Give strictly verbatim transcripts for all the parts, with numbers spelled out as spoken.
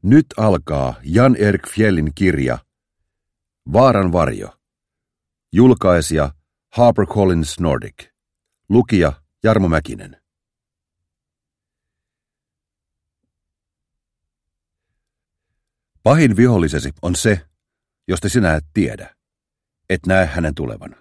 Nyt alkaa Jan-Erik Fjellin kirja Vaaran varjo. Julkaisija HarperCollins Nordic. Lukija Jarmo Mäkinen. Pahin vihollisesi on se, josta sinä et tiedä, et näe hänen tulevan.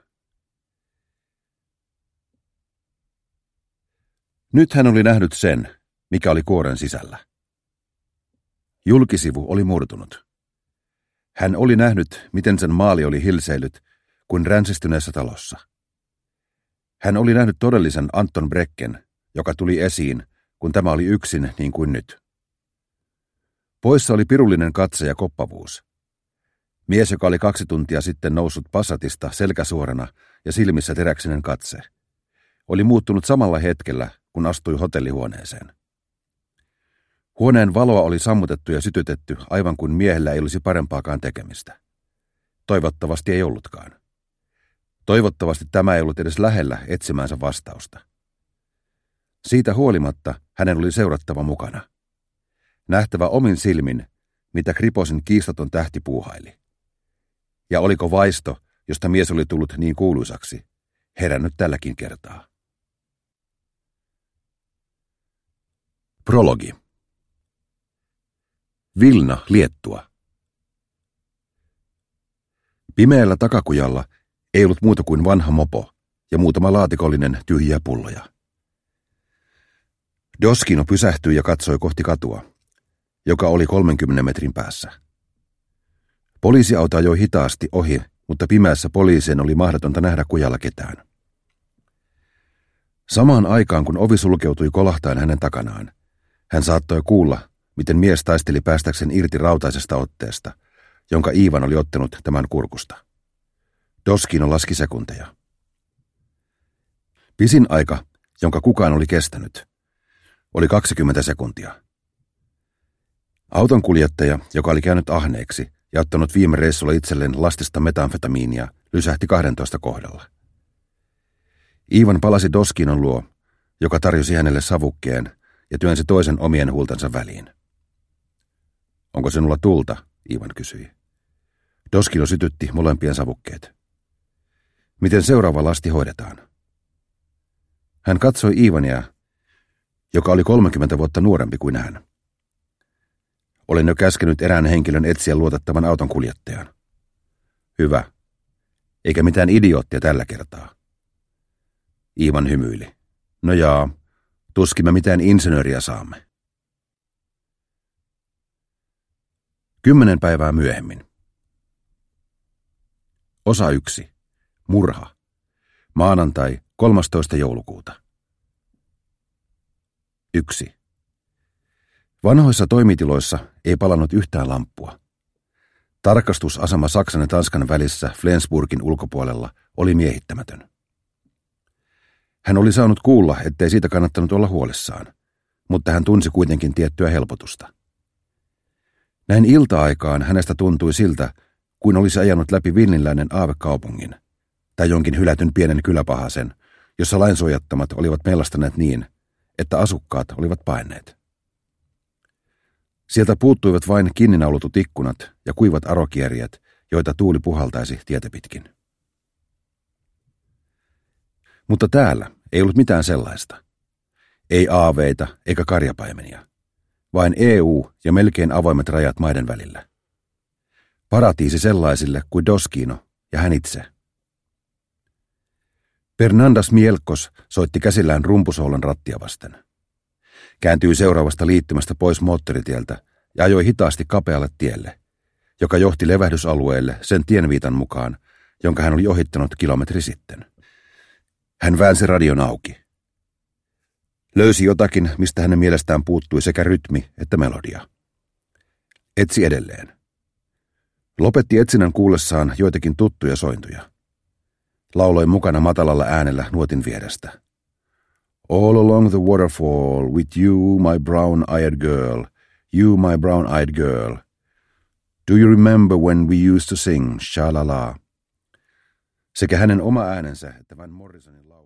Nyt hän oli nähnyt sen, mikä oli kuoren sisällä. Julkisivu oli murtunut. Hän oli nähnyt, miten sen maali oli hilseillyt kuin ränsistyneessä talossa. Hän oli nähnyt todellisen Anton Brecken, joka tuli esiin, kun tämä oli yksin niin kuin nyt. Poissa oli pirullinen katse ja koppavuus. Mies, joka oli kaksi tuntia sitten noussut Passatista selkäsuorana ja silmissä teräksinen katse, oli muuttunut samalla hetkellä, kun astui hotellihuoneeseen. Huoneen valoa oli sammutettu ja sytytetty aivan kuin miehellä ei olisi parempaakaan tekemistä. Toivottavasti ei ollutkaan. Toivottavasti tämä ei ollut edes lähellä etsimäänsä vastausta. Siitä huolimatta hänen oli seurattava mukana. Nähtävä omin silmin, mitä Kriposin kiistaton tähti puuhaili. Ja oliko vaisto, josta mies oli tullut niin kuuluisaksi, herännyt tälläkin kertaa. Prologi. Vilna, Liettua. Pimeällä takakujalla ei ollut muuta kuin vanha mopo ja muutama laatikollinen tyhjiä pulloja. Doskino pysähtyi ja katsoi kohti katua, joka oli kolmenkymmenen metrin päässä. Poliisiauto ajoi hitaasti ohi, mutta pimeässä poliisien oli mahdotonta nähdä kujalla ketään. Samaan aikaan, kun ovi sulkeutui kolahtaen hänen takanaan, hän saattoi kuulla, miten mies taisteli päästäkseen irti rautaisesta otteesta, jonka Iivan oli ottanut tämän kurkusta. Doskino laski sekunteja. Pisin aika, jonka kukaan oli kestänyt, oli kaksikymmentä sekuntia. Autonkuljettaja, joka oli käynyt ahneeksi ja ottanut viime reissulla itselleen lastista metamfetamiinia, lysähti kahdentoista kohdalla. Iivan palasi Doskinon luo, joka tarjosi hänelle savukkeen ja työnsi toisen omien huultensa väliin. Onko sinulla tulta? Iivan kysyi. Doskino sytytti molempien savukkeet. Miten seuraava lasti hoidetaan? Hän katsoi Iivania, joka oli kolmekymmentä vuotta nuorempi kuin hän. Olen jo käskenyt erään henkilön etsiä luotettavan auton kuljettajan. Hyvä. Eikä mitään idioottia tällä kertaa. Iivan hymyili. No jaa, tuskin me mitään insinööriä saamme. Kymmenen päivää myöhemmin. Osa yksi. Murha. Maanantai, kolmastoista joulukuuta. Yksi. Vanhoissa toimitiloissa ei palannut yhtään lamppua. Tarkastusasema Saksan ja Tanskan välissä Flensburgin ulkopuolella oli miehittämätön. Hän oli saanut kuulla, ettei siitä kannattanut olla huolissaan, mutta hän tunsi kuitenkin tiettyä helpotusta. Näin ilta-aikaan hänestä tuntui siltä, kuin olisi ajanut läpi villinläinen aavekaupungin, tai jonkin hylätyn pienen kyläpahasen, jossa lainsuojattamat olivat mellastaneet niin, että asukkaat olivat paenneet. Sieltä puuttuivat vain kinninaulutut ikkunat ja kuivat arokierjät, joita tuuli puhaltaisi tietä pitkin. Mutta täällä ei ollut mitään sellaista. Ei aaveita eikä karjapaimenia, vain E U ja melkein avoimet rajat maiden välillä. Paratiisi sellaisille kuin Doskino ja hän itse. Fernandas Mielkos soitti käsillään rumpusoulan rattia vasten. Kääntyi seuraavasta liittymästä pois moottoritieltä ja ajoi hitaasti kapealle tielle, joka johti levähdysalueelle sen tienviitan mukaan, jonka hän oli ohittanut kilometri sitten. Hän väänsi radion auki. Löysi jotakin, mistä hänen mielestään puuttui sekä rytmi että melodia. Etsi edelleen. Lopetti etsinnän kuullessaan joitakin tuttuja sointuja. Lauloi mukana matalalla äänellä nuotin vierestä. All along the waterfall with you, my brown-eyed girl, you, my brown-eyed girl. Do you remember when we used to sing, sha-la-la? Sekä hänen oma äänensä että Van Morrisonin laulu.